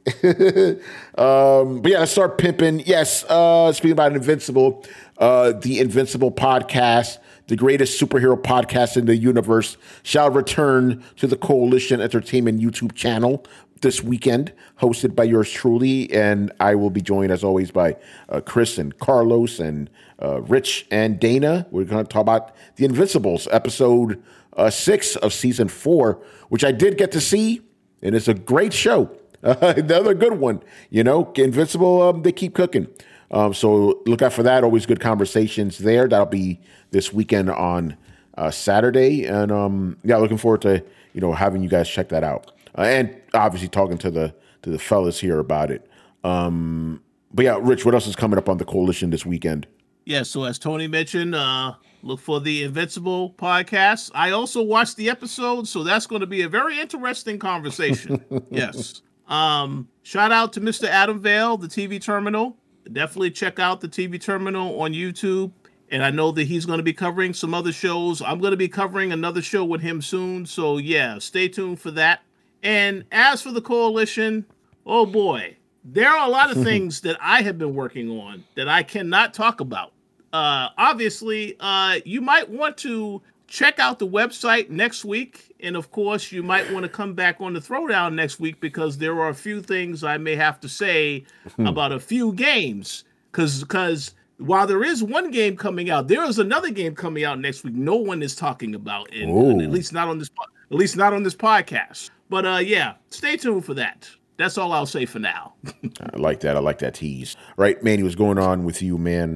But yeah, let's start pimping. Yes, speaking about Invincible, the Invincible podcast, the greatest superhero podcast in the universe, shall return to the Coalition Entertainment YouTube channel this weekend, hosted by yours truly, and I will be joined as always by Chris and Carlos and Rich and Dana. We're going to talk about The Invincibles, episode 6 of season 4, which I did get to see, and it's a great show. Another good one, Invincible. They keep cooking. So look out for that. Always good conversations there. That'll be this weekend on Saturday, and looking forward to having you guys check that out. And obviously talking to the fellas here about it. But yeah, Rich, what else is coming up on the Coalition this weekend? Yeah, so as Tony mentioned, look for the Invincible podcast. I also watched the episode, so that's going to be a very interesting conversation. Yes. Shout out to Mr. Adam Vale, the TV Terminal. Definitely check out the TV Terminal on YouTube. And I know that he's going to be covering some other shows. I'm going to be covering another show with him soon. So yeah, stay tuned for that. And as for the Coalition, oh boy, there are a lot of things that I have been working on that I cannot talk about. Obviously, you might want to check out the website next week. And of course, you might want to come back on the Throwdown next week because there are a few things I may have to say about a few games. Because while there is one game coming out, there is another game coming out next week. No one is talking about it, at least not on this podcast. But yeah, stay tuned for that. That's all I'll say for now. I like that. I like that tease. Right, Manny, what's going on with you, man?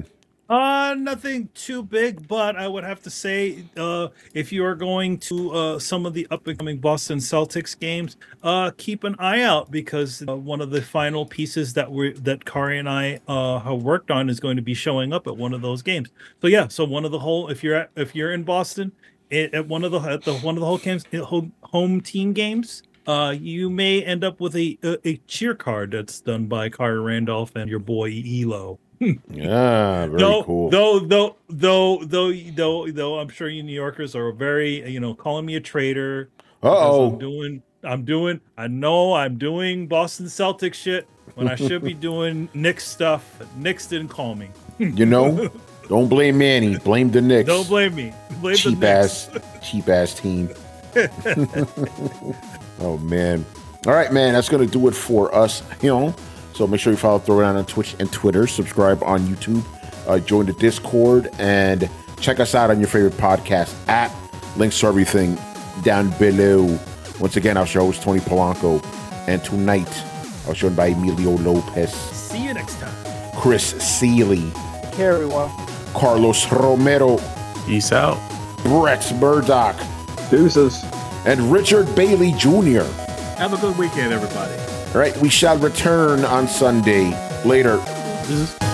Nothing too big, but I would have to say, if you are going to some of the up and coming Boston Celtics games, keep an eye out because one of the final pieces that Kari and I have worked on is going to be showing up at one of those games. So yeah, so one of the whole if you're in Boston at one of the home team games, you may end up with a cheer card that's done by Kari Randolph and your boy Elo. Yeah, very cool. Though, I'm sure you New Yorkers are very, calling me a traitor. Uh-oh. I know I'm doing Boston Celtics shit when I should be doing Knicks stuff. Knicks didn't call me. Don't blame Manny. Blame the Knicks. Don't blame me. Blame cheap ass team. Oh man. All right, man. That's gonna do it for us. So make sure you follow Throwdown on Twitch and Twitter. Subscribe on YouTube. Join the Discord and check us out on your favorite podcast app. Links to everything down below. Once again, I was your host, Tony Polanco. And tonight, I was joined by Emilio Lopez. See you next time. Chris Seeley. Take care, everyone. Carlos Romero. Peace out. Brett Murdoch. Deuces. And Richard Bailey Jr. Have a good weekend, everybody. All right, we shall return on Sunday. Later. Deuces.